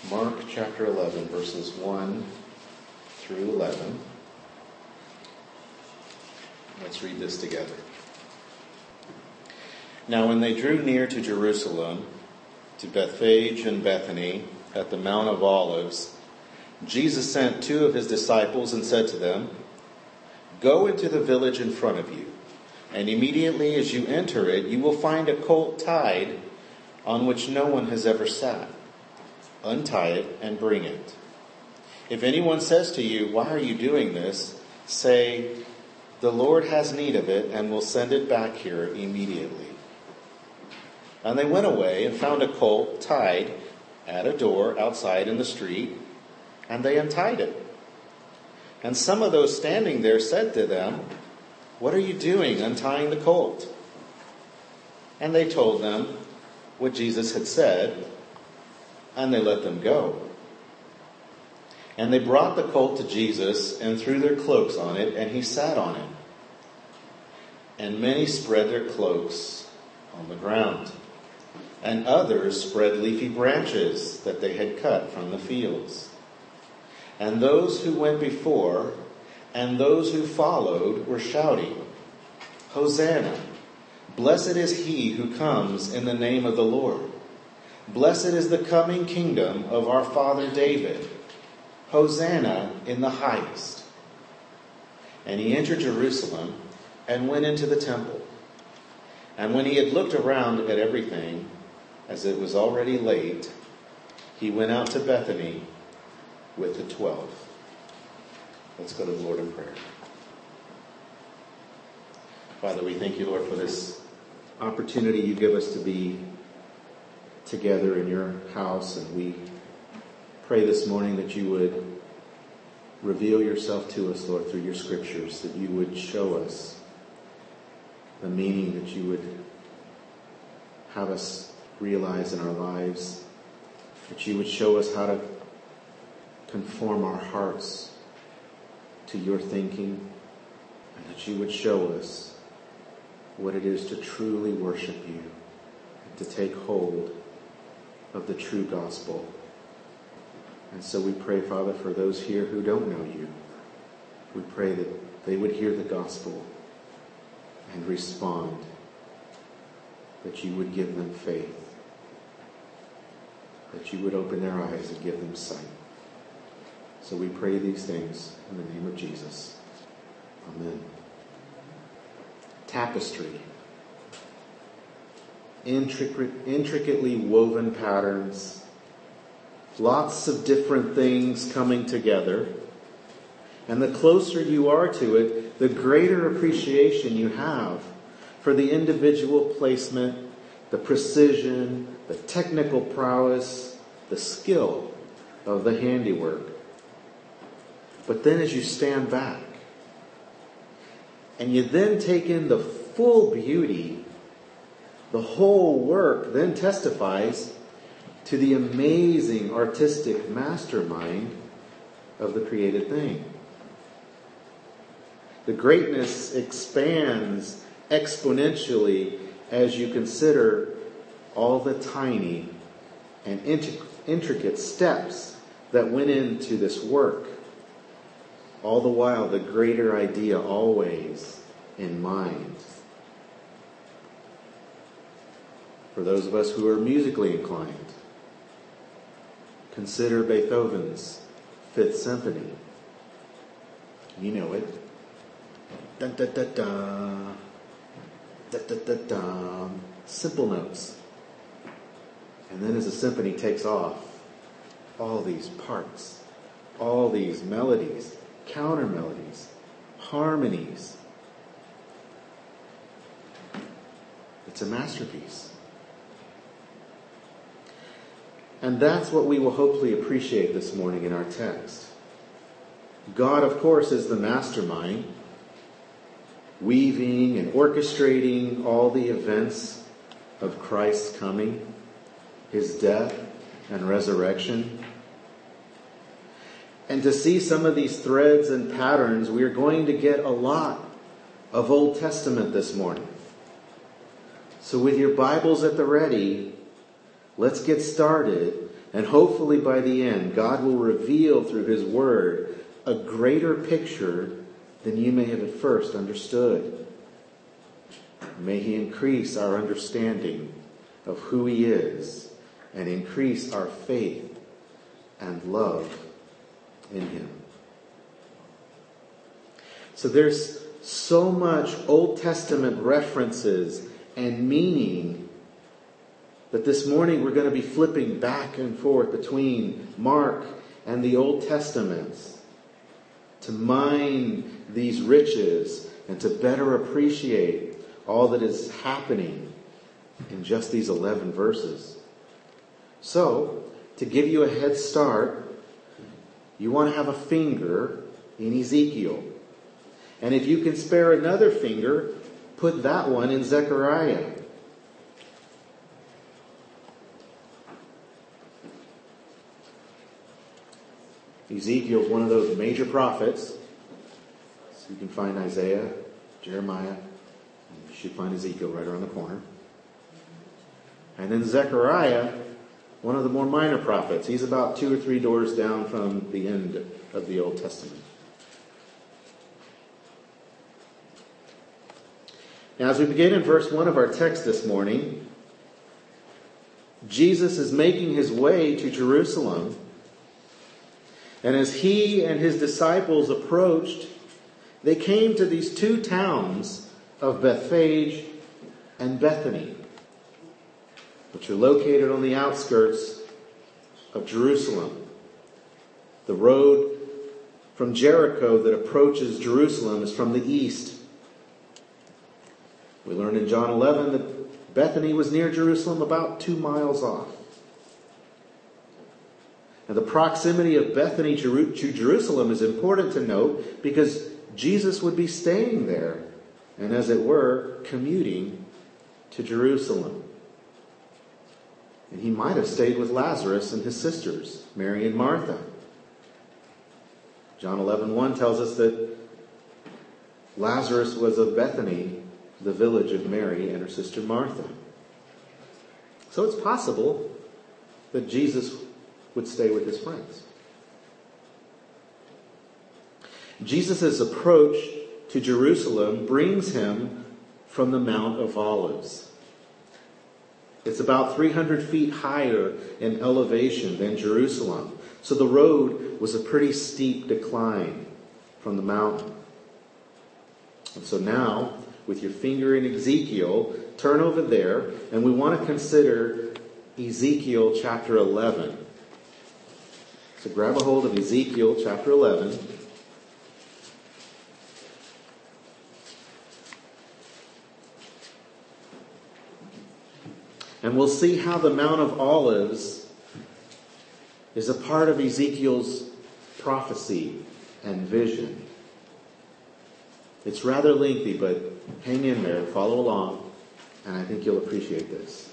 Mark chapter 11, verses 1 through 11. Let's read this together. Now when they drew near to Jerusalem, to Bethphage and Bethany, at the Mount of Olives, Jesus sent two of his disciples and said to them, "Go into the village in front of you, and immediately as you enter it, you will find a colt tied on which no one has ever sat. Untie it and bring it. If anyone says to you, 'Why are you doing this?' say, 'The Lord has need of it and will send it back here immediately.'" And they went away and found a colt tied at a door outside in the street, and they untied it. And some of those standing there said to them, "What are you doing untying the colt?" And they told them what Jesus had said, and they let them go. And they brought the colt to Jesus and threw their cloaks on it, and he sat on it. And many spread their cloaks on the ground, and others spread leafy branches that they had cut from the fields. And those who went before and those who followed were shouting, "Hosanna! Blessed is he who comes in the name of the Lord. Blessed is the coming kingdom of our father David. Hosanna in the highest." And he entered Jerusalem and went into the temple. And when he had looked around at everything, as it was already late, he went out to Bethany with the 12. Let's go to the Lord in prayer. Father, we thank you, Lord, for this opportunity you give us to be together in your house, and we pray this morning that you would reveal yourself to us, Lord, through your scriptures, that you would show us the meaning that you would have us realize in our lives, that you would show us how to conform our hearts to your thinking, and that you would show us what it is to truly worship you, and to take hold of the true gospel. And so we pray, Father, for those here who don't know you. We pray that they would hear the gospel and respond, that you would give them faith, that you would open their eyes and give them sight. So we pray these things in the name of Jesus. Amen. Tapestry. Intricately woven patterns, lots of different things coming together. And the closer you are to it, the greater appreciation you have for the individual placement, the precision, the technical prowess, the skill of the handiwork. But then as you stand back, and you then take in the full beauty, the whole work then testifies to the amazing artistic mastermind of the created thing. The greatness expands exponentially as you consider all the tiny and intricate steps that went into this work. All the while, the greater idea always in mind. For those of us who are musically inclined, consider Beethoven's Fifth Symphony. You know it. Da da da da, da da da da. Simple notes. And then as the symphony takes off, all these parts, all these melodies, counter melodies, harmonies. It's a masterpiece. And that's what we will hopefully appreciate this morning in our text. God, of course, is the mastermind, weaving and orchestrating all the events of Christ's coming, his death and resurrection. And to see some of these threads and patterns, we are going to get a lot of Old Testament this morning. So with your Bibles at the ready, let's get started And hopefully by the end, God will reveal through His Word a greater picture than you may have at first understood. May He increase our understanding of who He is and increase our faith and love in Him. So there's so much Old Testament references and meaning that this morning we're going to be flipping back and forth between Mark and the Old Testaments to mine these riches and to better appreciate all that is happening in just these 11 verses. So, to give you a head start, you want to have a finger in Ezekiel. And if you can spare another finger, put that one in Zechariah. Ezekiel is one of those major prophets. So you can find Isaiah, Jeremiah, and you should find Ezekiel right around the corner. And then Zechariah, one of the more minor prophets. He's about 2 or 3 doors down from the end of the Old Testament. Now, as we begin in verse 1 of our text this morning, Jesus is making His way to Jerusalem. And as He and His disciples approached, they came to these 2 towns of Bethphage and Bethany, which are located on the outskirts of Jerusalem. The road from Jericho that approaches Jerusalem is from the east. We learn in John 11 that Bethany was near Jerusalem, about 2 miles off. Now, the proximity of Bethany to Jerusalem is important to note because Jesus would be staying there and, as it were, commuting to Jerusalem. And He might have stayed with Lazarus and his sisters, Mary and Martha. John 11:1 tells us that Lazarus was of Bethany, the village of Mary and her sister Martha. So it's possible that Jesus would stay with His friends. Jesus' approach to Jerusalem brings Him from the Mount of Olives. It's about 300 feet higher in elevation than Jerusalem. So the road was a pretty steep decline from the mountain. And so now, with your finger in Ezekiel, turn over there, and we want to consider Ezekiel chapter 11. So grab a hold of Ezekiel chapter 11. And we'll see how the Mount of Olives is a part of Ezekiel's prophecy and vision. It's rather lengthy, but hang in there, follow along, and I think you'll appreciate this.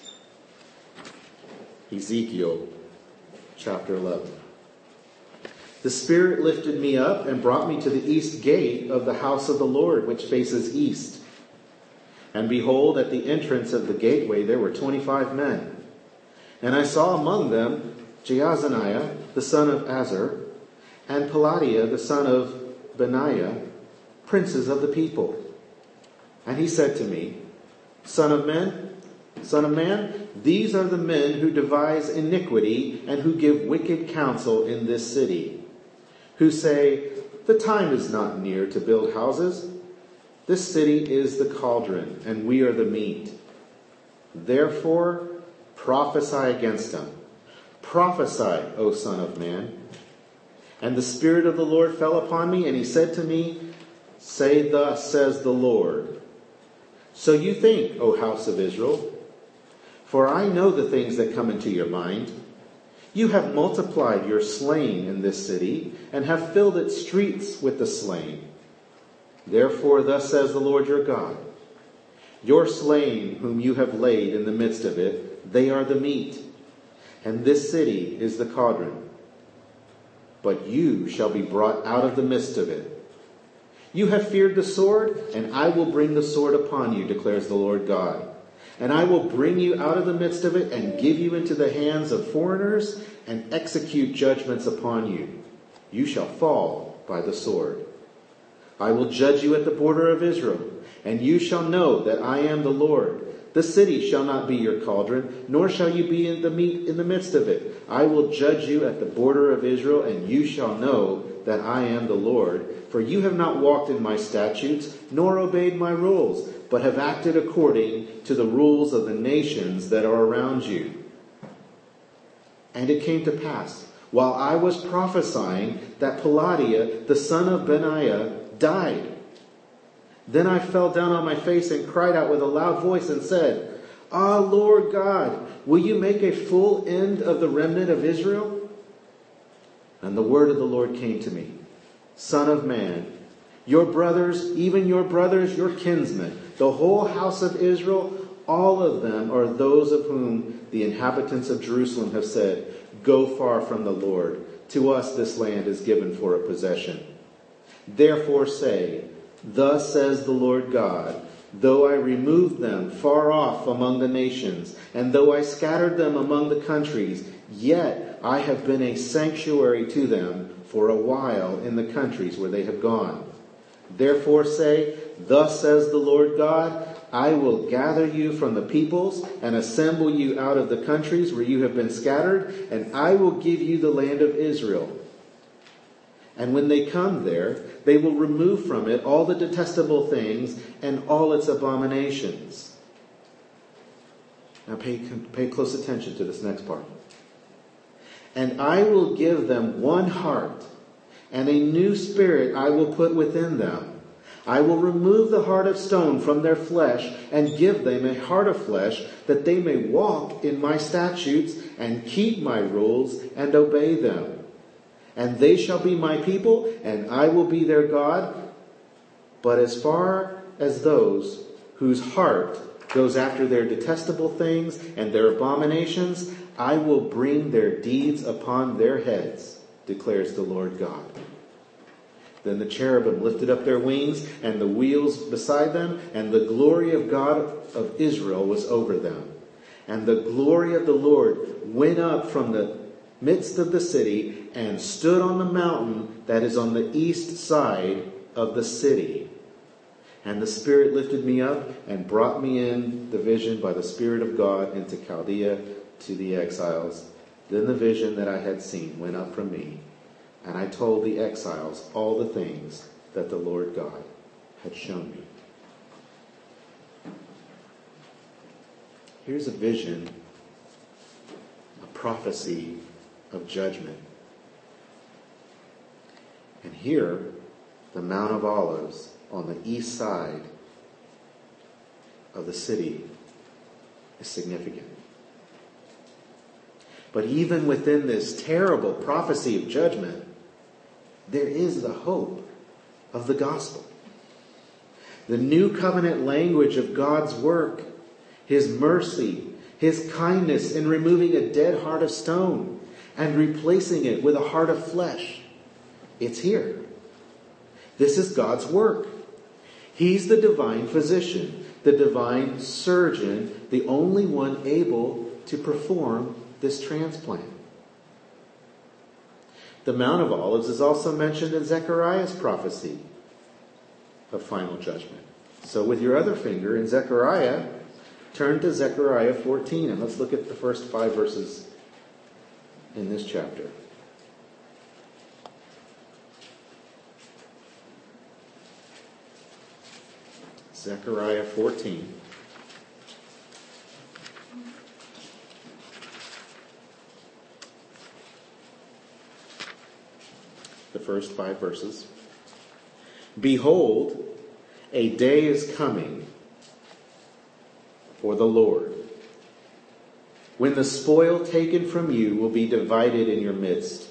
Ezekiel chapter 11. The Spirit lifted me up and brought me to the east gate of the house of the Lord, which faces east. And behold, at the entrance of the gateway there were 25 men. And I saw among them Jaazaniah, the son of Azar, and Pelatiah, the son of Benaiah, princes of the people. And he said to me, Son of man, these are the men who devise iniquity and who give wicked counsel in this city, who say, the time is not near to build houses. This city is the cauldron, and we are the meat. Therefore, prophesy against them. Prophesy, O Son of man. And the Spirit of the Lord fell upon me, and He said to me, Say thus says the Lord. So you think, O house of Israel, for I know the things that come into your mind. You have multiplied your slain in this city, and have filled its streets with the slain. Therefore, thus says the Lord your God, your slain whom you have laid in the midst of it, they are the meat, and this city is the cauldron. But you shall be brought out of the midst of it. You have feared the sword, and I will bring the sword upon you, declares the Lord God. And I will bring you out of the midst of it and give you into the hands of foreigners and execute judgments upon you. You shall fall by the sword. I will judge you at the border of Israel, and you shall know that I am the Lord. The city shall not be your cauldron, nor shall you be in the midst of it. I will judge you at the border of Israel, and you shall know that I am the Lord. For you have not walked in my statutes, nor obeyed my rules, but have acted according to the rules of the nations that are around you. And it came to pass, while I was prophesying, that Pelatiah, the son of Benaiah, died. Then I fell down on my face and cried out with a loud voice and said, Ah, Lord God, will you make a full end of the remnant of Israel? And the word of the Lord came to me, Son of man, your brothers, even your brothers, your kinsmen, the whole house of Israel, all of them are those of whom the inhabitants of Jerusalem have said, Go far from the Lord. To us this land is given for a possession. Therefore say, Thus says the Lord God, though I removed them far off among the nations, and though I scattered them among the countries, yet I have been a sanctuary to them for a while in the countries where they have gone. Therefore say, Thus says the Lord God, I will gather you from the peoples and assemble you out of the countries where you have been scattered, and I will give you the land of Israel. And when they come there, they will remove from it all the detestable things and all its abominations. Now pay close attention to this next part. And I will give them one heart, and a new spirit I will put within them. I will remove the heart of stone from their flesh and give them a heart of flesh, that they may walk in my statutes and keep my rules and obey them. And they shall be my people, and I will be their God. But as far as those whose heart goes after their detestable things and their abominations, I will bring their deeds upon their heads, declares the Lord God. Then the cherubim lifted up their wings, and the wheels beside them, and the glory of God of Israel was over them. And the glory of the Lord went up from the midst of the city and stood on the mountain that is on the east side of the city. And the Spirit lifted me up and brought me in the vision by the Spirit of God into Chaldea to the exiles. Then the vision that I had seen went up from me, and I told the exiles all the things that the Lord God had shown me. Here's a vision, a prophecy of judgment. And here, the Mount of Olives on the east side of the city is significant. But even within this terrible prophecy of judgment, there is the hope of the gospel. The new covenant language of God's work, His mercy, His kindness in removing a dead heart of stone and replacing it with a heart of flesh. It's here. This is God's work. He's the divine physician, the divine surgeon, the only one able to perform this transplant. The Mount of Olives is also mentioned in Zechariah's prophecy of final judgment. So with your other finger in Zechariah, turn to Zechariah 14, and let's look at the first 5 verses in this chapter. Zechariah 14. The first 5 verses. Behold, a day is coming for the Lord, when the spoil taken from you will be divided in your midst.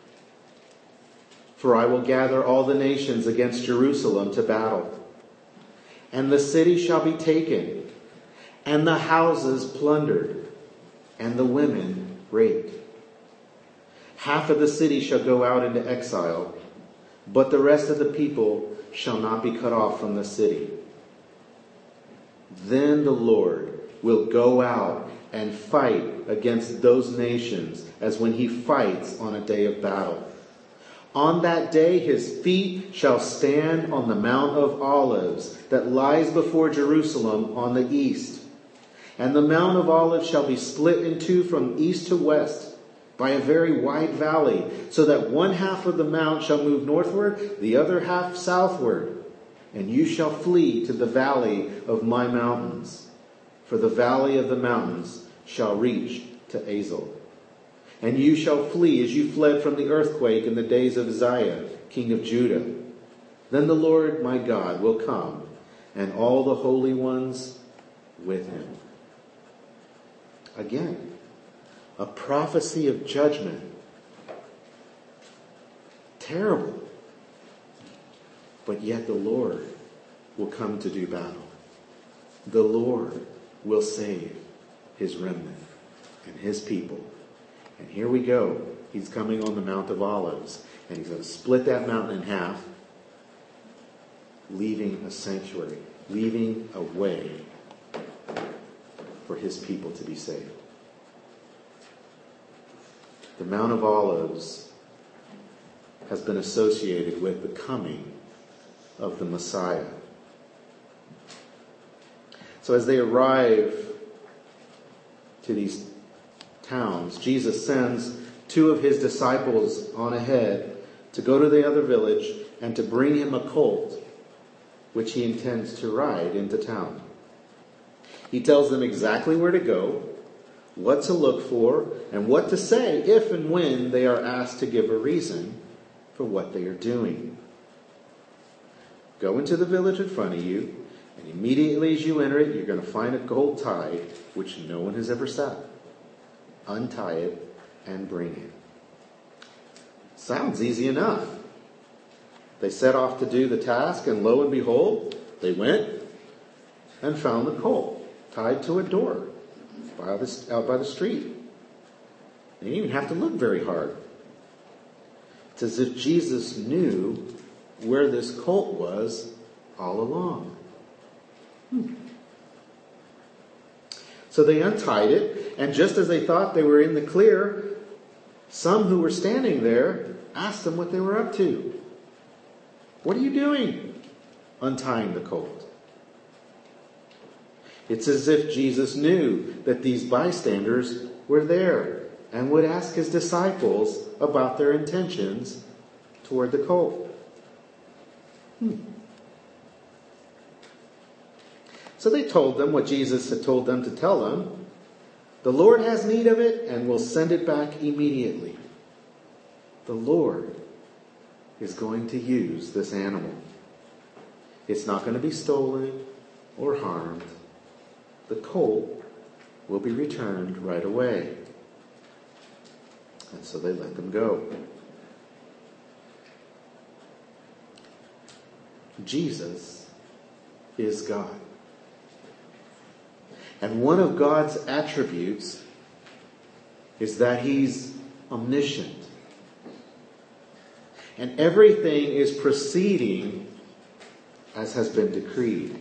For I will gather all the nations against Jerusalem to battle. And the city shall be taken, and the houses plundered, and the women raped. Half of the city shall go out into exile, but the rest of the people shall not be cut off from the city. Then the Lord will go out and fight against those nations as when he fights on a day of battle. On that day his feet shall stand on the Mount of Olives that lies before Jerusalem on the east. And the Mount of Olives shall be split in two from east to west by a very wide valley, so that one half of the mount shall move northward, the other half southward. And you shall flee to the valley of my mountains, for the valley of the mountains shall reach to Azel. And you shall flee as you fled from the earthquake in the days of Uzziah, king of Judah. Then the Lord my God will come, and all the holy ones with him. Again, a prophecy of judgment. Terrible. But yet the Lord will come to do battle. The Lord will save his remnant and his people. And here we go. He's coming on the Mount of Olives. And he's going to split that mountain in half, leaving a sanctuary, leaving a way for his people to be saved. The Mount of Olives has been associated with the coming of the Messiah. So as they arrive to these towns, Jesus sends two of his disciples on ahead to go to the other village and to bring him a colt, which he intends to ride into town. He tells them exactly where to go, what to look for, and what to say if and when they are asked to give a reason for what they are doing. Go into the village in front of you, and immediately as you enter it, you're going to find a colt tied, which no one has ever sat. Untie it and bring it. Sounds easy enough. They set off to do the task, and lo and behold, they went and found the colt tied to a door out by the street. They didn't even have to look very hard. It's as if Jesus knew where this colt was all along. So they untied it, and just as they thought they were in the clear, some who were standing there asked them what they were up to. What are you doing? Untying the colt. It's as if Jesus knew that these bystanders were there and would ask his disciples about their intentions toward the colt. So they told them what Jesus had told them to tell them. The Lord has need of it and will send it back immediately. The Lord is going to use this animal. It's not going to be stolen or harmed. The colt will be returned right away. And so they let them go. Jesus is God. And one of God's attributes is that he's omniscient. And everything is proceeding as has been decreed.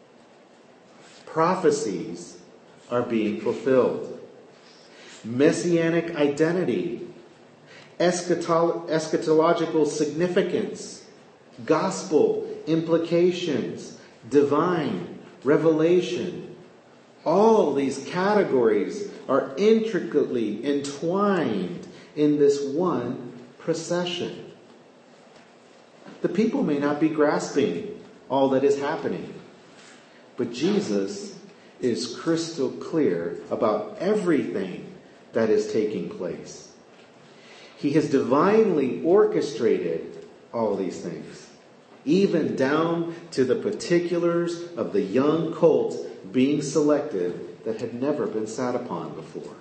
Prophecies are being fulfilled. Messianic identity, eschatological significance, gospel implications, divine revelation. All these categories are intricately entwined in this one procession. The people may not be grasping all that is happening, but Jesus is crystal clear about everything that is taking place. He has divinely orchestrated all these things, even down to the particulars of the young colt being selected that had never been sat upon before.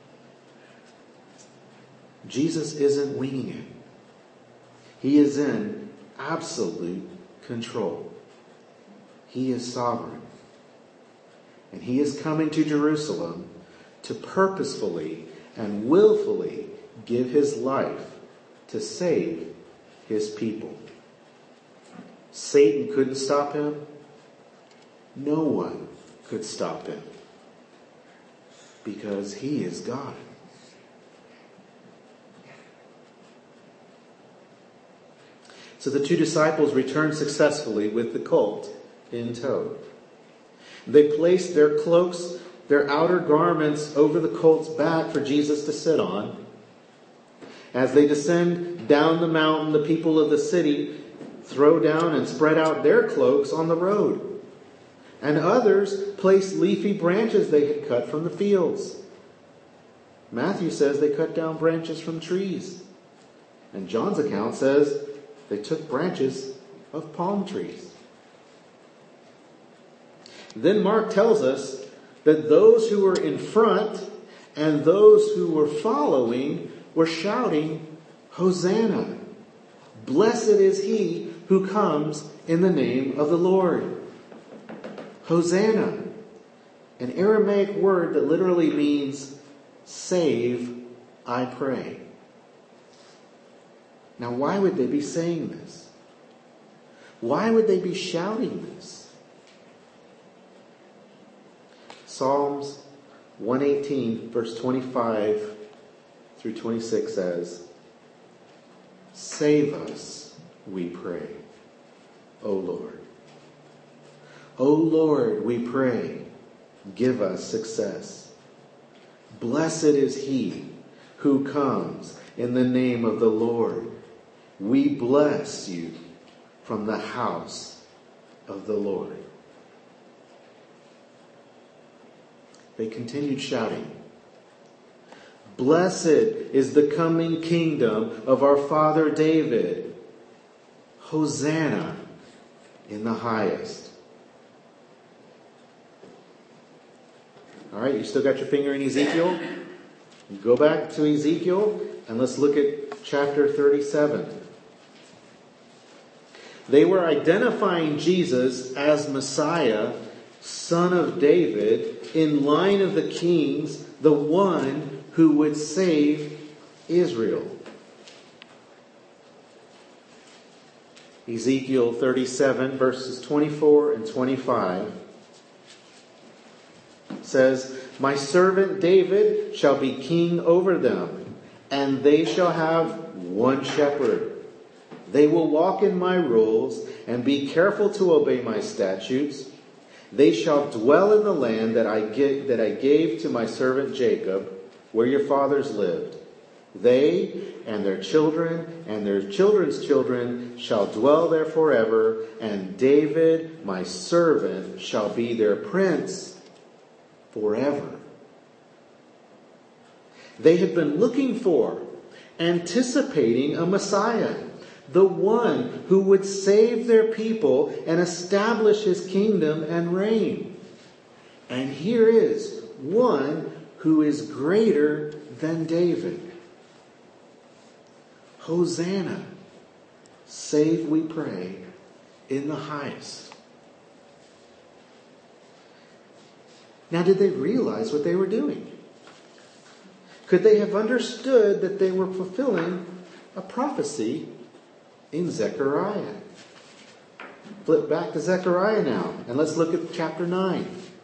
Jesus isn't winging it. He is in absolute control. He is sovereign. And he is coming to Jerusalem to purposefully and willfully give his life to save his people. Satan couldn't stop him. No one could stop him. because he is God. So the two disciples returned successfully with the colt in tow. They placed their cloaks, their outer garments, over the colt's back for Jesus to sit on. As they descend down the mountain, the people of the city throw down and spread out their cloaks on the road. And others place leafy branches they had cut from the fields. Matthew says they cut down branches from trees. And John's account says they took branches of palm trees. Then Mark tells us that those who were in front and those who were following were shouting, "Hosanna! Blessed is he who comes in the name of the Lord." Hosanna, an Aramaic word that literally means "save, I pray." Now, why would they be saying this? Why would they be shouting this? Psalms 118, verse 25 through 26 says, "Save us, we pray, O Lord. O Lord, we pray, give us success. Blessed is he who comes in the name of the Lord. We bless you from the house of the Lord." They continued shouting, "Blessed is the coming kingdom of our father David. Hosanna in the highest." All right, you still got your finger in Ezekiel? Go back to Ezekiel and let's look at chapter 37. They were identifying Jesus as Messiah, Son of David, in line of the kings, the one who would save Israel. Ezekiel 37, verses 24 and 25 says, "My servant David shall be king over them, and they shall have one shepherd. They will walk in my rules and be careful to obey my statutes. They shall dwell in the land that I gave to my servant Jacob, where your fathers lived. They and their children and their children's children shall dwell there forever, and David, my servant, shall be their prince forever." They had been looking for, anticipating a Messiah, the one who would save their people and establish his kingdom and reign. And here is one who is greater than David. Hosanna, save, we pray, in the highest. Now, did they realize what they were doing? Could they have understood that they were fulfilling a prophecy in Zechariah? Flip back to Zechariah now, and let's look at chapter 9.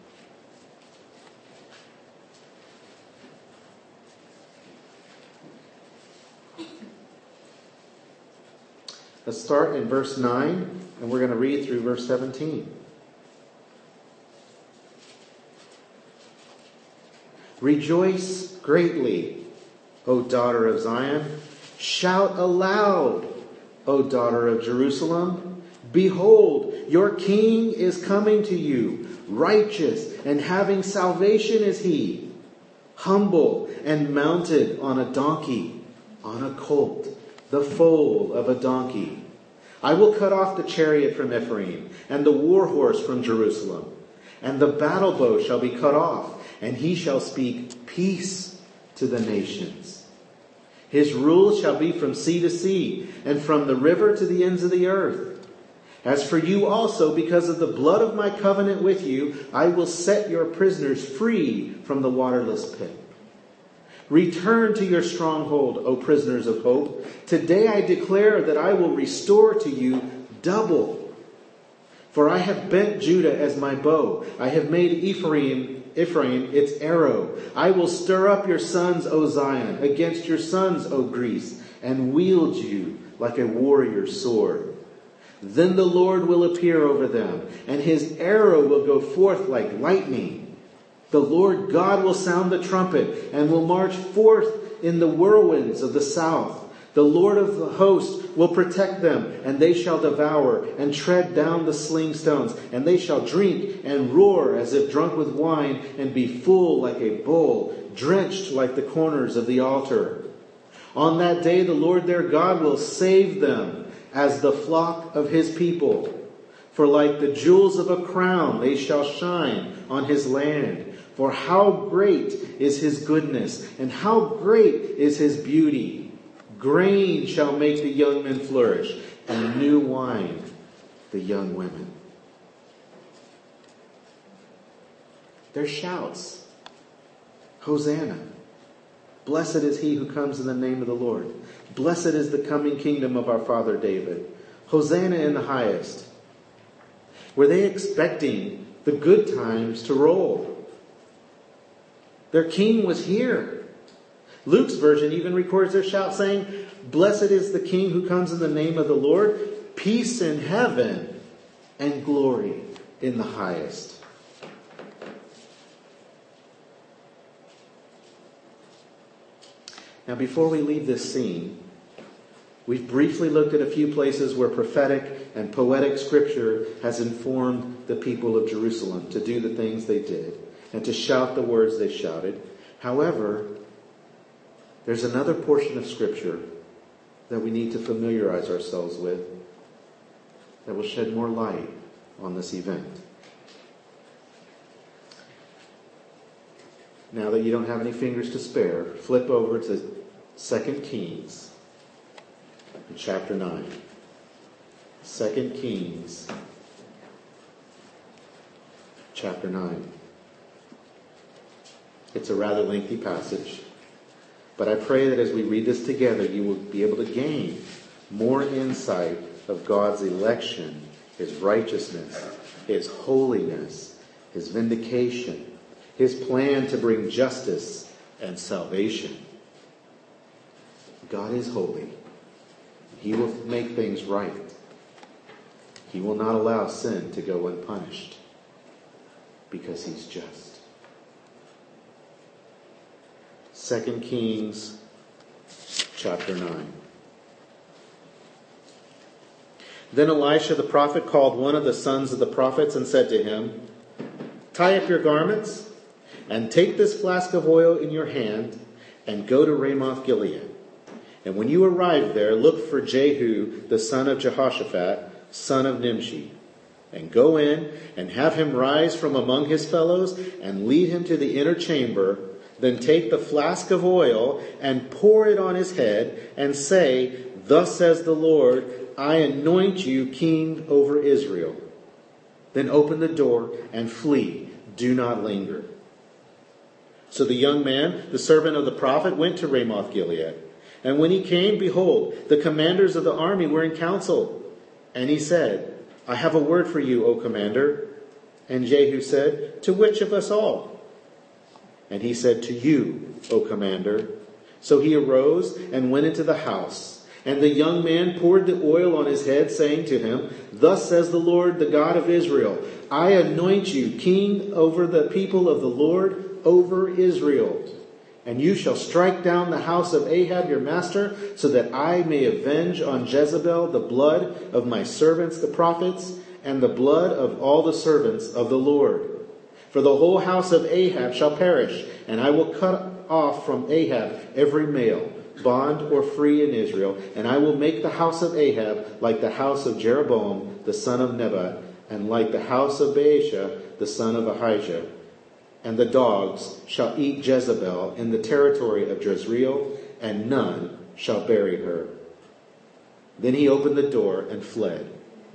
Let's start in verse 9, and we're going to read through verse 17. "Rejoice greatly, O daughter of Zion. Shout aloud, O daughter of Jerusalem. Behold, your king is coming to you. Righteous and having salvation is he. Humble and mounted on a donkey, on a colt, the foal of a donkey. I will cut off the chariot from Ephraim, and the war horse from Jerusalem. And the battle bow shall be cut off, and he shall speak peace to the nations. His rule shall be from sea to sea, and from the river to the ends of the earth. As for you also, because of the blood of my covenant with you, I will set your prisoners free from the waterless pit. Return to your stronghold, O prisoners of hope. Today I declare that I will restore to you double. For I have bent Judah as my bow. I have made Ephraim Ephraim its arrow. I will stir up your sons, O Zion, against your sons, O Greece, and wield you like a warrior's sword. Then the Lord will appear over them, and his arrow will go forth like lightning. The Lord God will sound the trumpet, and will march forth in the whirlwinds of the south. The Lord of the hosts will protect them, and they shall devour and tread down the sling stones, and they shall drink and roar as if drunk with wine, and be full like a bowl, drenched like the corners of the altar. On that day the Lord their God will save them as the flock of his people. For like the jewels of a crown they shall shine on his land. For how great is his goodness, and how great is his beauty. Grain shall make the young men flourish, and new wine the young women. Their shouts. Hosanna. Blessed is he who comes in the name of the Lord. Blessed is the coming kingdom of our father David. Hosanna in the highest. Were they expecting the good times to roll? Their king was here. Luke's version even records their shout saying, Blessed is the King who comes in the name of the Lord, peace in heaven and glory in the highest. Now before we leave this scene, we've briefly looked at a few places where prophetic and poetic scripture has informed the people of Jerusalem to do the things they did and to shout the words they shouted. However, there's another portion of Scripture that we need to familiarize ourselves with that will shed more light on this event. Now that you don't have any fingers to spare, flip over to 2 Kings chapter 9. 2 Kings chapter 9. It's a rather lengthy passage. But I pray that as we read this together, you will be able to gain more insight of God's election, his righteousness, his holiness, his vindication, his plan to bring justice and salvation. God is holy. He will make things right. He will not allow sin to go unpunished because he's just. 2 Kings chapter 9. Then Elisha the prophet called one of the sons of the prophets and said to him, Tie up your garments and take this flask of oil in your hand and go to Ramoth Gilead. And when you arrive there, look for Jehu the son of Jehoshaphat, son of Nimshi, and go in and have him rise from among his fellows and lead him to the inner chamber. Then take the flask of oil and pour it on his head and say, Thus says the Lord, I anoint you king over Israel. Then open the door and flee. Do not linger. So the young man, the servant of the prophet, went to Ramoth Gilead. And when he came, behold, the commanders of the army were in council. And he said, I have a word for you, O commander. And Jehu said, To which of us all? And he said, To you, O commander. So he arose and went into the house. And the young man poured the oil on his head, saying to him, Thus says the Lord, the God of Israel, I anoint you king over the people of the Lord, over Israel. And you shall strike down the house of Ahab your master, so that I may avenge on Jezebel the blood of my servants the prophets, and the blood of all the servants of the Lord. For the whole house of Ahab shall perish, and I will cut off from Ahab every male, bond or free in Israel, and I will make the house of Ahab like the house of Jeroboam the son of Nebat, and like the house of Baasha the son of Ahijah. And the dogs shall eat Jezebel in the territory of Jezreel, and none shall bury her. Then he opened the door and fled.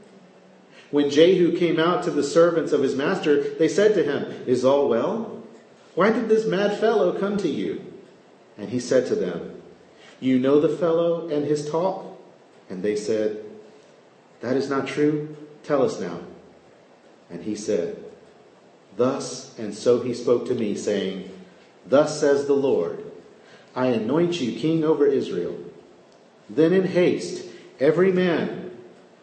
When Jehu came out to the servants of his master, they said to him, Is all well? Why did this mad fellow come to you? And he said to them, You know the fellow and his talk? And they said, That is not true. Tell us now. And he said, Thus and so he spoke to me, saying, Thus says the Lord, I anoint you king over Israel. Then in haste, every man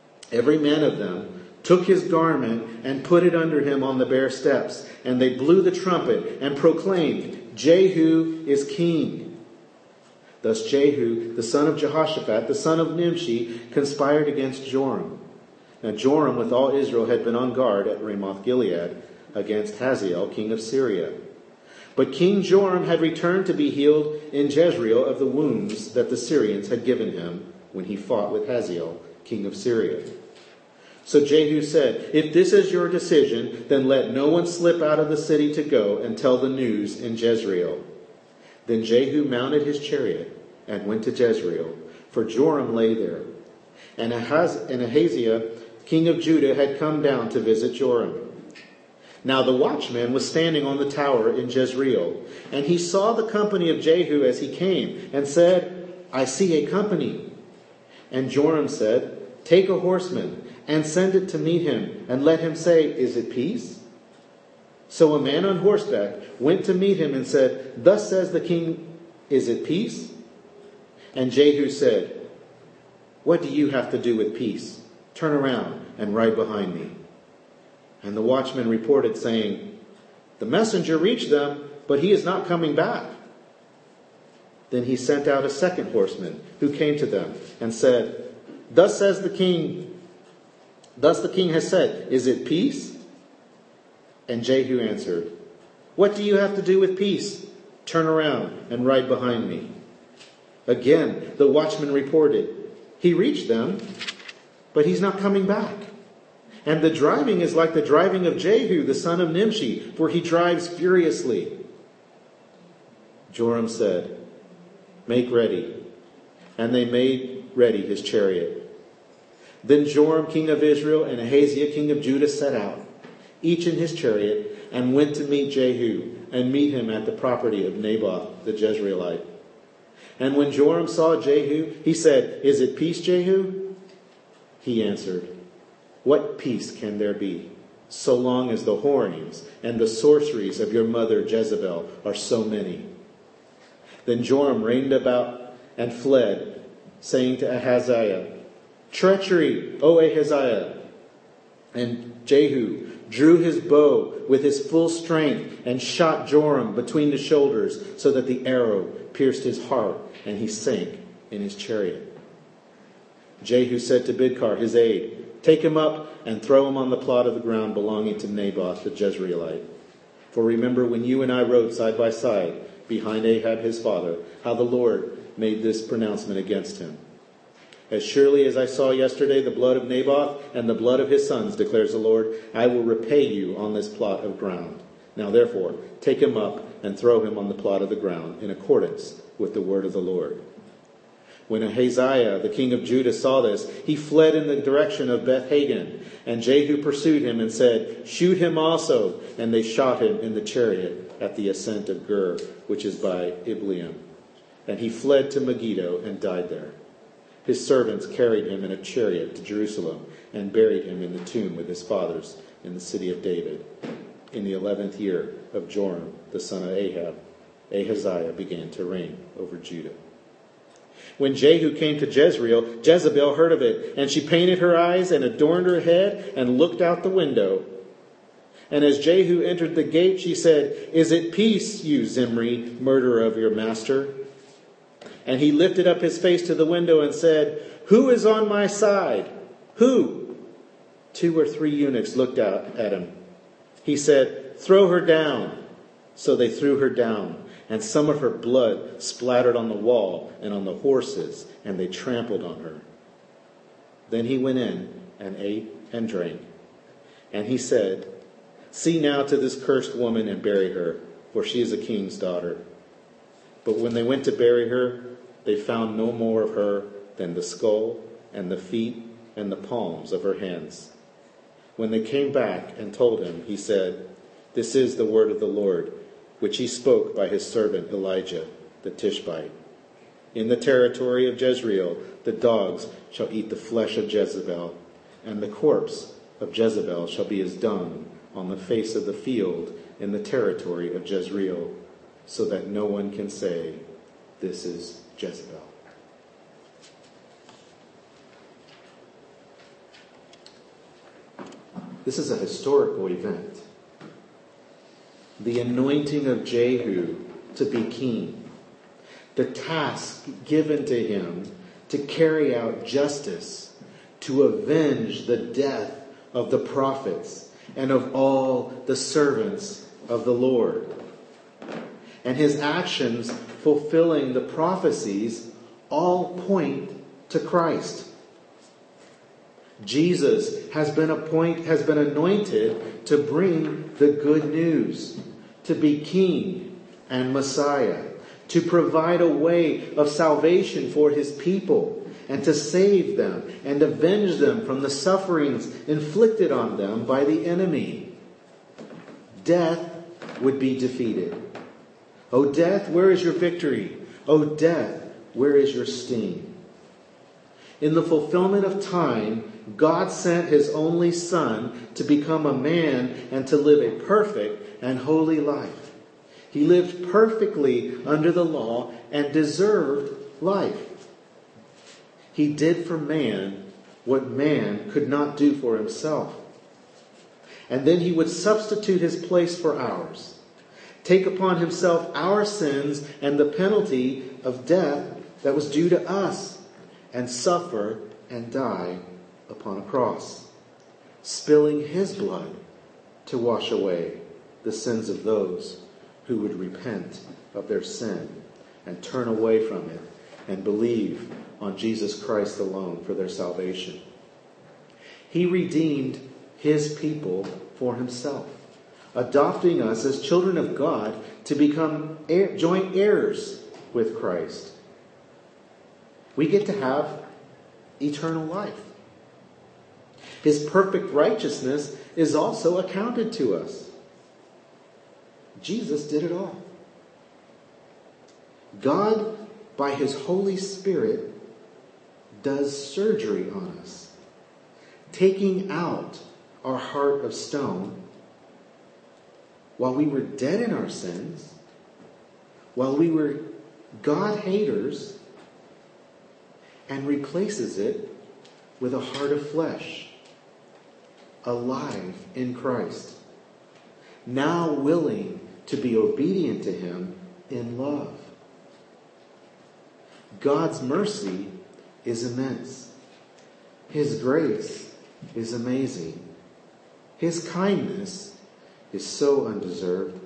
of them took his garment and put it under him on the bare steps. And they blew the trumpet and proclaimed, Jehu is king. Thus Jehu, the son of Jehoshaphat, the son of Nimshi, conspired against Joram. Now Joram with all Israel had been on guard at Ramoth Gilead against Hazael, king of Syria. But King Joram had returned to be healed in Jezreel of the wounds that the Syrians had given him when he fought with Hazael, king of Syria. So Jehu said, If this is your decision, then let no one slip out of the city to go and tell the news in Jezreel. Then Jehu mounted his chariot and went to Jezreel, for Joram lay there. And Ahaziah, king of Judah, had come down to visit Joram. Now the watchman was standing on the tower in Jezreel, and he saw the company of Jehu as he came, and said, I see a company. And Joram said, Take a horseman, and send it to meet him, and let him say, Is it peace? So a man on horseback went to meet him and said, Thus says the king, Is it peace? And Jehu said, What do you have to do with peace? Turn around and ride behind me. And the watchman reported, saying, The messenger reached them, but he is not coming back. Then he sent out a second horseman, who came to them, and said, Thus the king has said, Is it peace? And Jehu answered, What do you have to do with peace? Turn around and ride behind me. Again, the watchman reported, He reached them, but he's not coming back. And the driving is like the driving of Jehu, the son of Nimshi, for he drives furiously. Joram said, Make ready. And they made ready his chariot. Then Joram, king of Israel, and Ahaziah, king of Judah, set out, each in his chariot, and went to meet Jehu, and meet him at the property of Naboth the Jezreelite. And when Joram saw Jehu, he said, Is it peace, Jehu? He answered, What peace can there be, so long as the whorings and the sorceries of your mother Jezebel are so many? Then Joram reined about and fled, saying to Ahaziah, Treachery, O Ahaziah! And Jehu drew his bow with his full strength and shot Joram between the shoulders, so that the arrow pierced his heart, and he sank in his chariot. Jehu said to Bidkar, his aide, Take him up and throw him on the plot of the ground belonging to Naboth the Jezreelite. For remember when you and I rode side by side behind Ahab his father, how the Lord made this pronouncement against him. As surely as I saw yesterday the blood of Naboth and the blood of his sons, declares the Lord, I will repay you on this plot of ground. Now therefore, take him up and throw him on the plot of the ground in accordance with the word of the Lord. When Ahaziah, the king of Judah, saw this, he fled in the direction of Beth-Hagan. And Jehu pursued him and said, Shoot him also. And they shot him in the chariot at the ascent of Gur, which is by Ibleam. And he fled to Megiddo and died there. His servants carried him in a chariot to Jerusalem and buried him in the tomb with his fathers in the city of David. In the 11th year of Joram, the son of Ahab, Ahaziah began to reign over Judah. When Jehu came to Jezreel, Jezebel heard of it, and she painted her eyes and adorned her head and looked out the window. And as Jehu entered the gate, she said, Is it peace, you Zimri, murderer of your master? And he lifted up his face to the window and said, Who is on my side? Who? 2 or 3 eunuchs looked out at him. He said, Throw her down. So they threw her down, and some of her blood splattered on the wall and on the horses, and they trampled on her. Then he went in and ate and drank. And he said, See now to this cursed woman and bury her, for she is a king's daughter. But when they went to bury her, they found no more of her than the skull and the feet and the palms of her hands. When they came back and told him, he said, This is the word of the Lord, which he spoke by his servant Elijah the Tishbite. In the territory of Jezreel, the dogs shall eat the flesh of Jezebel, and the corpse of Jezebel shall be as dung on the face of the field in the territory of Jezreel, so that no one can say, this is Jezebel. This is a historical event. The anointing of Jehu to be king. The task given to him to carry out justice, to avenge the death of the prophets and of all the servants of the Lord. And his actions fulfilling the prophecies all point to Christ. Jesus has been anointed to bring the good news, to be king and Messiah, to provide a way of salvation for his people, and to save them and avenge them from the sufferings inflicted on them by the enemy. Death would be defeated. O death, where is your victory? O death, where is your sting? In the fulfillment of time, God sent his only Son to become a man and to live a perfect and holy life. He lived perfectly under the law and deserved life. He did for man what man could not do for himself. And then he would substitute his place for ours, take upon himself our sins and the penalty of death that was due to us, and suffer and die upon a cross, spilling his blood to wash away the sins of those who would repent of their sin and turn away from it and believe on Jesus Christ alone for their salvation. He redeemed his people for himself, adopting us as children of God to become joint heirs with Christ. We get to have eternal life. His perfect righteousness is also accounted to us. Jesus did it all. God, by his Holy Spirit, does surgery on us, taking out our heart of stone while we were dead in our sins, while we were God haters, and replaces it with a heart of flesh, alive in Christ, now willing to be obedient to him in love. God's mercy is immense. His grace is amazing. His kindness is so undeserved.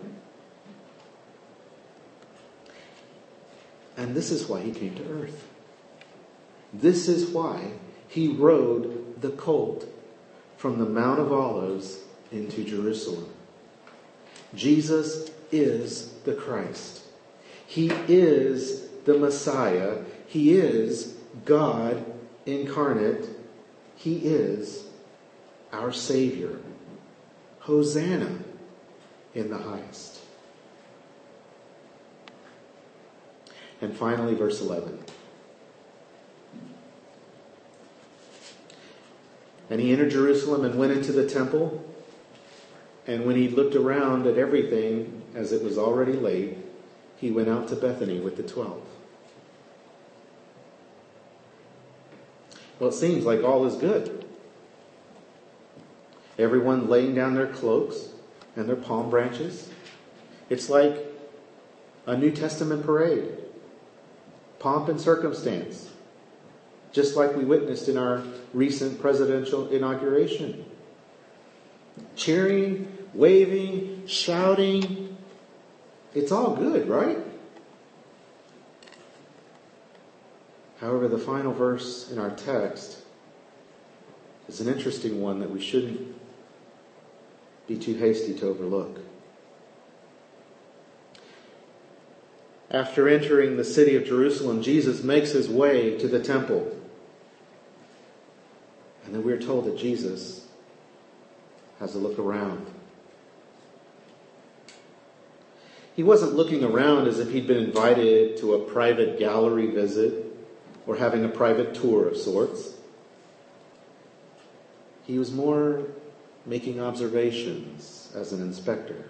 And this is why he came to earth. This is why he rode the colt from the Mount of Olives into Jerusalem. Jesus is the Christ. He is the Messiah. He is God incarnate. He is our Savior. Hosanna in the highest. And finally, verse 11. And he entered Jerusalem and went into the temple. And when he looked around at everything, as it was already late, he went out to Bethany with the 12. Well, it seems like all is good. Everyone laying down their cloaks and their palm branches. It's like a New Testament parade. Pomp and circumstance. Just like we witnessed in our recent presidential inauguration. Cheering, waving, shouting. It's all good, right? However, the final verse in our text is an interesting one that we shouldn't be too hasty to overlook. After entering the city of Jerusalem, Jesus makes his way to the temple. And then we're told that Jesus has a look around. He wasn't looking around as if he'd been invited to a private gallery visit or having a private tour of sorts. He was more making observations as an inspector.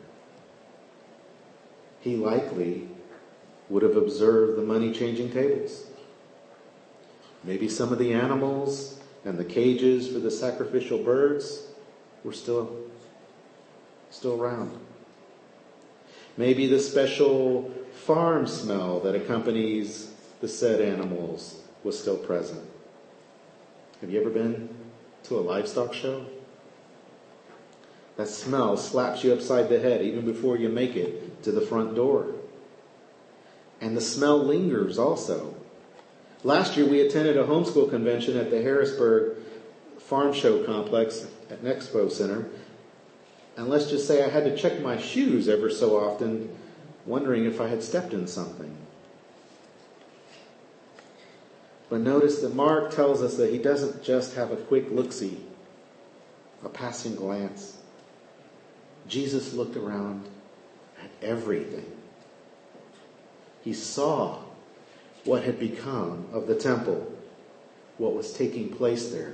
He likely would have observed the money-changing tables. Maybe some of the animals and the cages for the sacrificial birds were still around. Maybe the special farm smell that accompanies the said animals was still present. Have you ever been to a livestock show? That smell slaps you upside the head even before you make it to the front door. And the smell lingers also. Last year we attended a homeschool convention at the Harrisburg Farm Show Complex at Expo Center. And let's just say I had to check my shoes ever so often, wondering if I had stepped in something. But notice that Mark tells us that he doesn't just have a quick look-see, a passing glance. Jesus looked around at everything. He saw what had become of the temple, what was taking place there.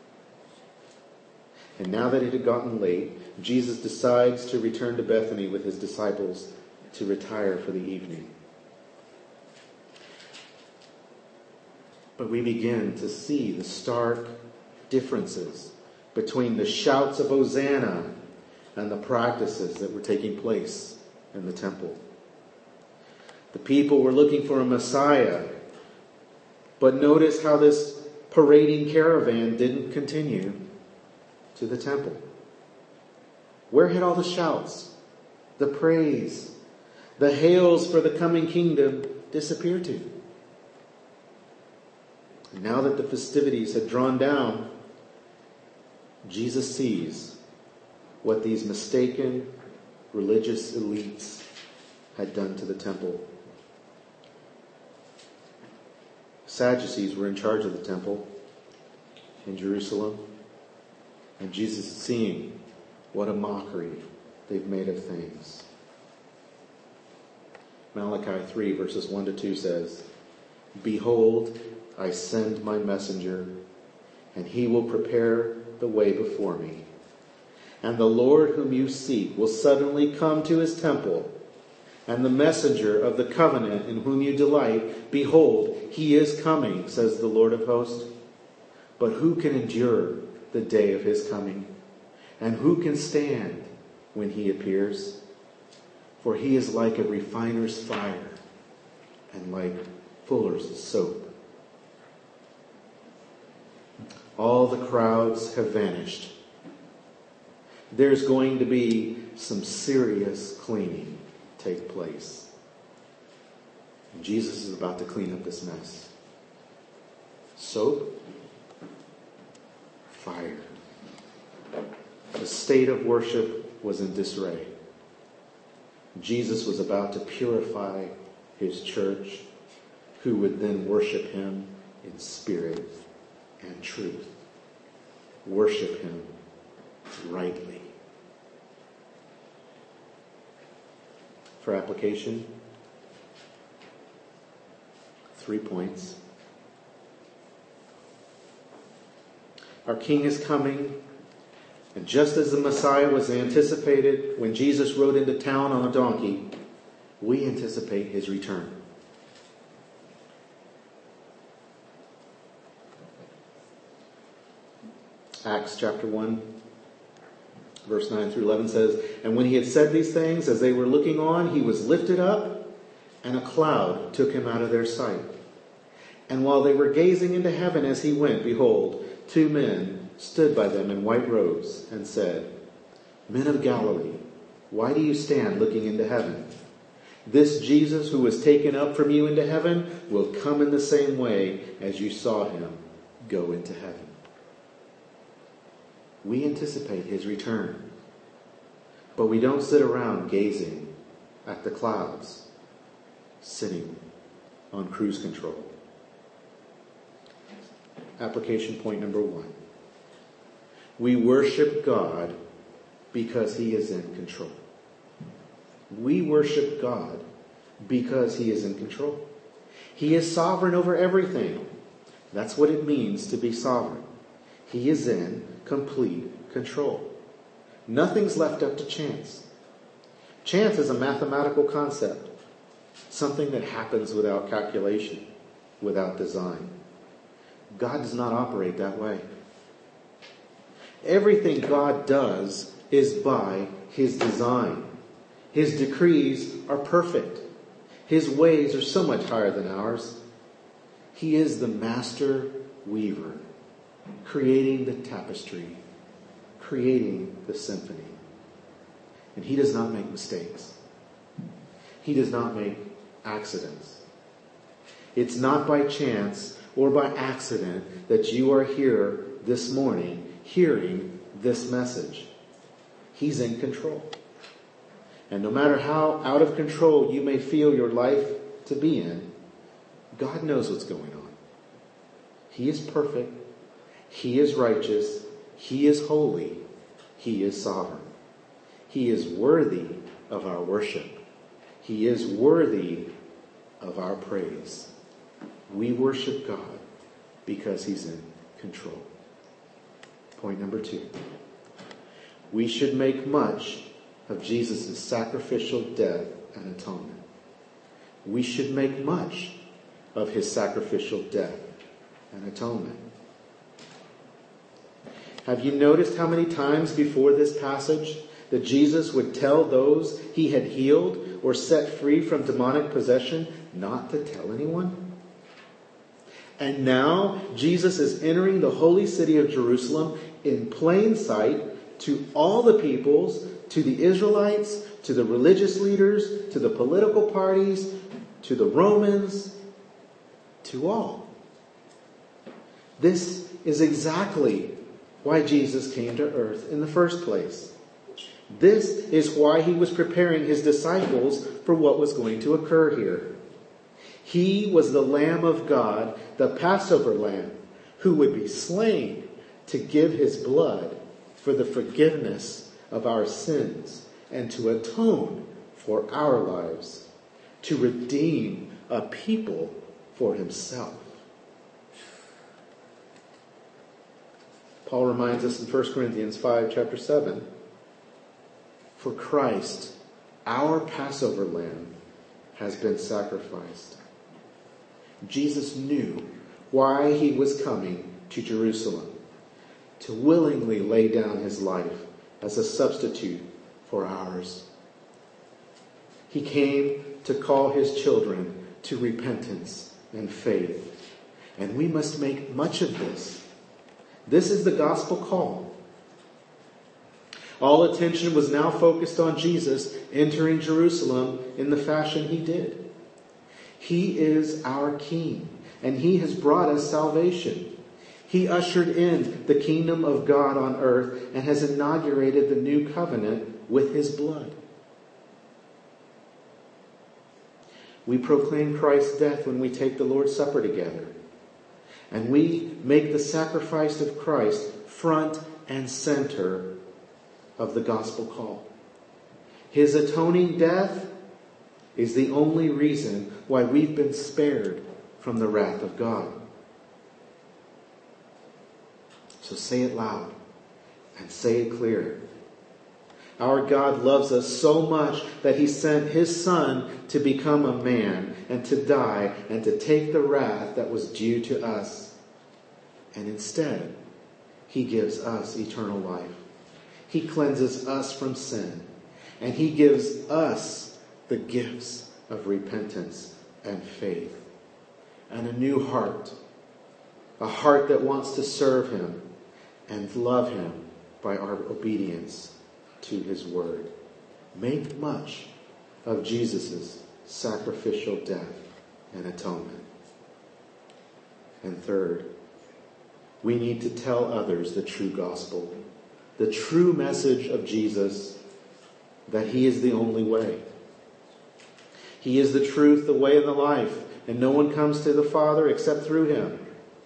And now that it had gotten late, Jesus decides to return to Bethany with his disciples to retire for the evening. But we begin to see the stark differences between the shouts of Hosanna and the practices that were taking place in the temple. The people were looking for a Messiah, but notice how this parading caravan didn't continue to the temple. Where had all the shouts, the praise, the hails for the coming kingdom disappeared to? And now that the festivities had drawn down, Jesus sees what these mistaken religious elites had done to the temple. Sadducees were in charge of the temple in Jerusalem, and Jesus is seeing what a mockery they've made of things. Malachi 3 verses 1 to 2 says, "Behold, I send my messenger, and he will prepare the way before me. And the Lord whom you seek will suddenly come to his temple, and the messenger of the covenant in whom you delight, behold, he is coming, says the Lord of hosts. But who can endure the day of his coming? And who can stand when he appears? For he is like a refiner's fire and like fuller's soap." All the crowds have vanished. There's going to be some serious cleaning take place. And Jesus is about to clean up this mess. Soap, fire. The state of worship was in disarray. Jesus was about to purify his church, who would then worship him in spirit and truth. Worship him rightly. For application, 3 points. Our King is coming, and just as the Messiah was anticipated when Jesus rode into town on a donkey, we anticipate his return. Acts chapter 1, verse 9 through 11 says, "And when he had said these things, as they were looking on, he was lifted up, and a cloud took him out of their sight. And while they were gazing into heaven as he went, behold, 2 men stood by them in white robes and said, 'Men of Galilee, why do you stand looking into heaven? This Jesus who was taken up from you into heaven will come in the same way as you saw him go into heaven.'" We anticipate his return, but we don't sit around gazing at the clouds, sitting on cruise control. Application point number 1. We worship God because he is in control. We worship God because he is in control. He is sovereign over everything. That's what it means to be sovereign. He is in complete control. Nothing's left up to chance. Chance is a mathematical concept, something that happens without calculation, without design. God does not operate that way. Everything God does is by His design. His decrees are perfect. His ways are so much higher than ours. He is the master weaver, creating the tapestry, creating the symphony. And He does not make mistakes. He does not make accidents. It's not by chance or by accident that you are here this morning hearing this message. He's in control. And no matter how out of control you may feel your life to be in, God knows what's going on. He is perfect. He is righteous. He is holy. He is sovereign. He is worthy of our worship. He is worthy of our praise. We worship God because He's in control. Point number 2. We should make much of Jesus' sacrificial death and atonement. We should make much of His sacrificial death and atonement. Have you noticed how many times before this passage that Jesus would tell those He had healed or set free from demonic possession not to tell anyone? And now Jesus is entering the holy city of Jerusalem in plain sight to all the peoples, to the Israelites, to the religious leaders, to the political parties, to the Romans, to all. This is exactly why Jesus came to earth in the first place. This is why He was preparing His disciples for what was going to occur here. He was the Lamb of God, the Passover Lamb, who would be slain to give His blood for the forgiveness of our sins and to atone for our lives, to redeem a people for Himself. Paul reminds us in 1 Corinthians 5, chapter 7, for Christ, our Passover Lamb, has been sacrificed. Jesus knew why He was coming to Jerusalem, to willingly lay down His life as a substitute for ours. He came to call His children to repentance and faith. And we must make much of this. This is the gospel call. All attention was now focused on Jesus entering Jerusalem in the fashion He did. He is our King, and He has brought us salvation. He ushered in the kingdom of God on earth and has inaugurated the new covenant with His blood. We proclaim Christ's death when we take the Lord's Supper together. And we make the sacrifice of Christ front and center of the gospel call. His atoning death is the only reason why we've been spared from the wrath of God. So say it loud and say it clear. Our God loves us so much that He sent His Son to become a man and to die and to take the wrath that was due to us. And instead, He gives us eternal life. He cleanses us from sin. And He gives us the gifts of repentance and faith. And a new heart. A heart that wants to serve Him and love Him by our obedience to His word. Make much of Jesus' sacrificial death and atonement. And third, we need to tell others the true gospel, the true message of Jesus, that He is the only way. He is the truth, the way, and the life, and no one comes to the Father except through Him.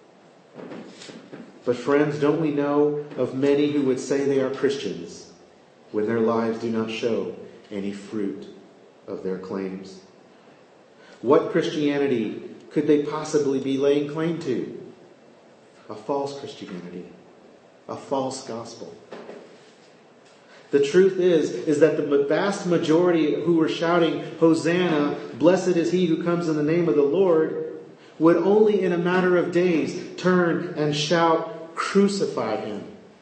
But friends, don't we know of many who would say they are Christians when their lives do not show any fruit of their claims? What Christianity could they possibly be laying claim to? A false Christianity, a false gospel. The truth is that the vast majority who were shouting, Hosanna, blessed is he who comes in the name of the Lord, would only in a matter of days turn and shout, crucify him.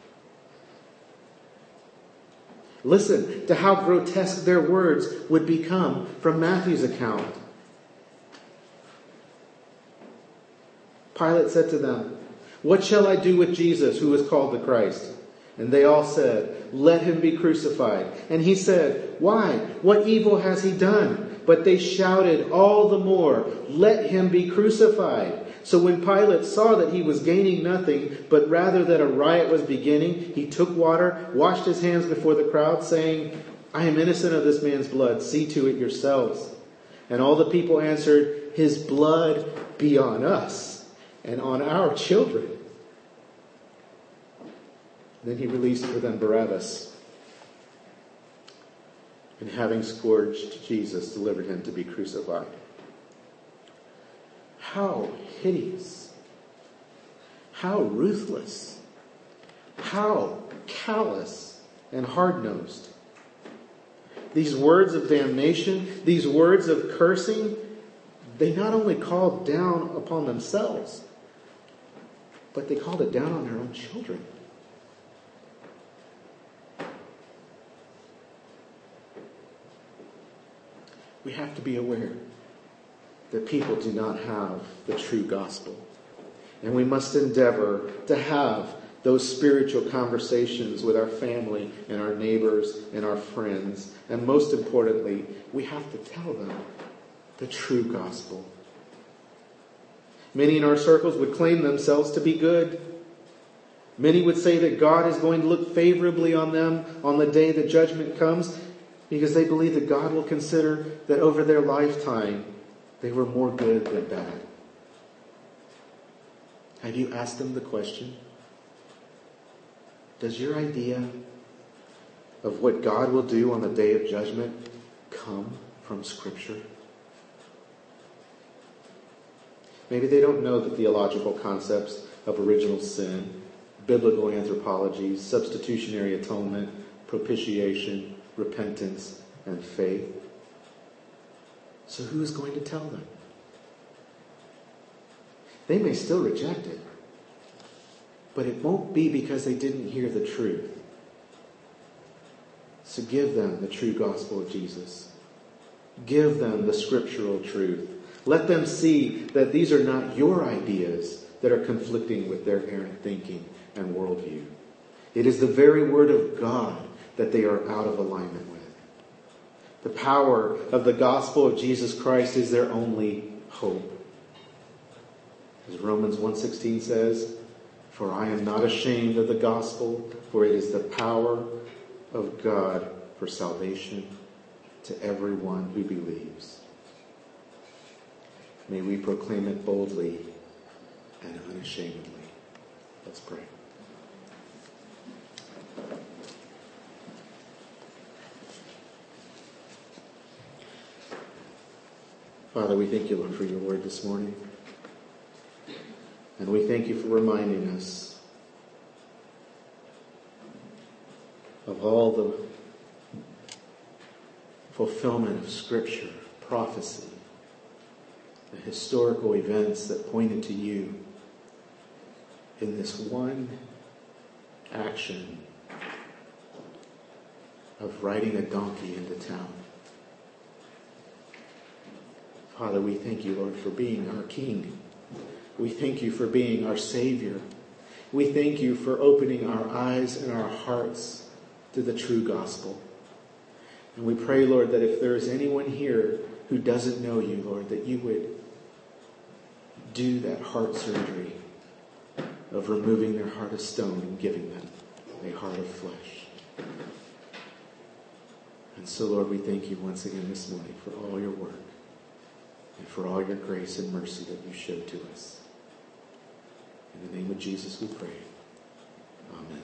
Listen to how grotesque their words would become from Matthew's account. Pilate said to them, what shall I do with Jesus, who is called the Christ? And they all said, let him be crucified. And he said, why? What evil has he done? But they shouted all the more, let him be crucified. So when Pilate saw that he was gaining nothing, but rather that a riot was beginning, he took water, washed his hands before the crowd, saying, I am innocent of this man's blood. See to it yourselves. And all the people answered, his blood be on us and on our children. Then he released for them Barabbas, and having scourged Jesus, delivered him to be crucified. How hideous, how ruthless, how callous and hard-nosed. These words of damnation, these words of cursing, they not only called down upon themselves, but they called it down on their own children. We have to be aware that people do not have the true gospel. And we must endeavor to have those spiritual conversations with our family and our neighbors and our friends. And most importantly, we have to tell them the true gospel. Many in our circles would claim themselves to be good. Many would say that God is going to look favorably on them on the day that judgment comes, because they believe that God will consider that over their lifetime, they were more good than bad. Have you asked them the question? Does your idea of what God will do on the day of judgment come from Scripture? Maybe they don't know the theological concepts of original sin, biblical anthropology, substitutionary atonement, propitiation, repentance, and faith. So who is going to tell them? They may still reject it, but it won't be because they didn't hear the truth. So give them the true gospel of Jesus. Give them the scriptural truth. Let them see that these are not your ideas that are conflicting with their errant thinking and worldview. It is the very word of God that they are out of alignment with. The power of the gospel of Jesus Christ is their only hope. As Romans 1:16 says, for I am not ashamed of the gospel, for it is the power of God for salvation to everyone who believes. May we proclaim it boldly and unashamedly. Let's pray. Father, we thank you, Lord, for your word this morning. And we thank you for reminding us of all the fulfillment of Scripture, prophecy, the historical events that pointed to you in this one action of riding a donkey into town. Father, we thank you, Lord, for being our King. We thank you for being our Savior. We thank you for opening our eyes and our hearts to the true gospel. And we pray, Lord, that if there is anyone here who doesn't know you, Lord, that you would do that heart surgery of removing their heart of stone and giving them a heart of flesh. And so, Lord, we thank you once again this morning for all your work and for all your grace and mercy that you showed to us. In the name of Jesus we pray. Amen.